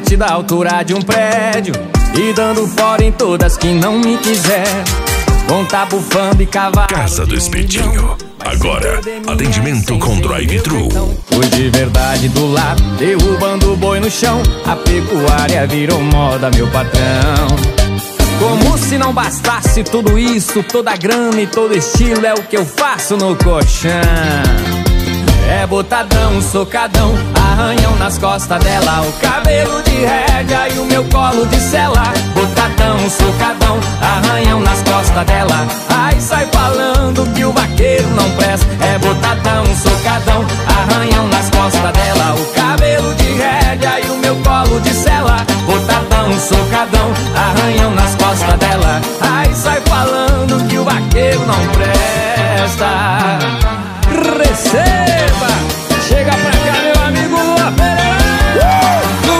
mete da altura de um prédio e dando fora em todas que não me quiser. Vão tá bufando e cavalo. Casa do Espetinho. Agora, atendimento com drive-thru. Fui de verdade do lado, derrubando o boi no chão. A pecuária virou moda, meu patrão. Como se não bastasse tudo isso, toda a grana e todo estilo é o que eu faço no colchão. É botadão, socadão, arranhão nas costas dela, o cabelo de rédea e o meu colo de sela. Botadão, socadão, arranhão nas costas dela. Ai, sai falando que o vaqueiro não presta. É botadão, socadão, arranhão nas costas dela, o cabelo de rédea e o meu colo de sela. Botadão, socadão, arranhão nas costas dela. Ai, sai falando que o vaqueiro não presta. Receba! Chega pra cá, meu amigo Lua Pereira!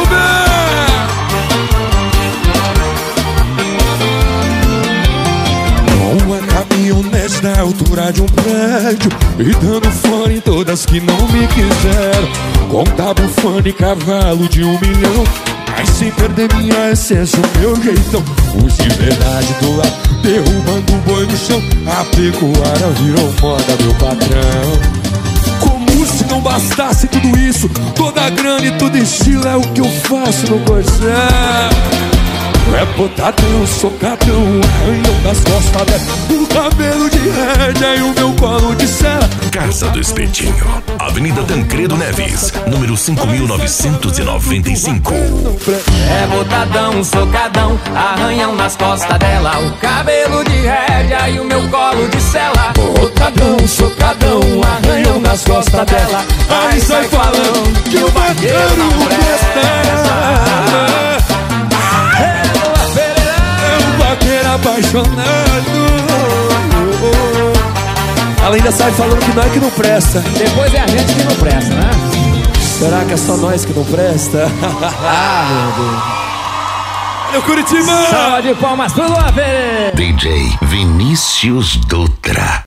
Com a caminhonete na altura de um prédio e dando fone em todas que não me quiseram. Com tá bufando e cavalo de 1 milhão, mas sem perder minha essência, o meu jeitão. Os de verdade do lado, derrubando o boi no chão. A pecuária virou moda, meu patrão. Como se não bastasse tudo isso, toda a grana e todo estilo é o que eu faço no colchão. É botadão, socadão, arranhão das costas dela, o cabelo de rédea e o meu colo de sela. Casa do Espetinho, Avenida Tancredo Neves, número 5995. É botadão, socadão, arranhão nas costas dela, o cabelo de rédea e o meu colo de sela. Botadão, socadão, arranhão nas costas dela. Aí sai falando que o vaqueiro não presta. Apaixonado. Ela ainda sai falando que não é que não presta. Depois é a gente que não presta, né? Será que é só nós que não presta? Ah, meu Deus. Olha o Curitiba! Salva de palmas pro Lua Pereira! DJ Vinícius Dutra.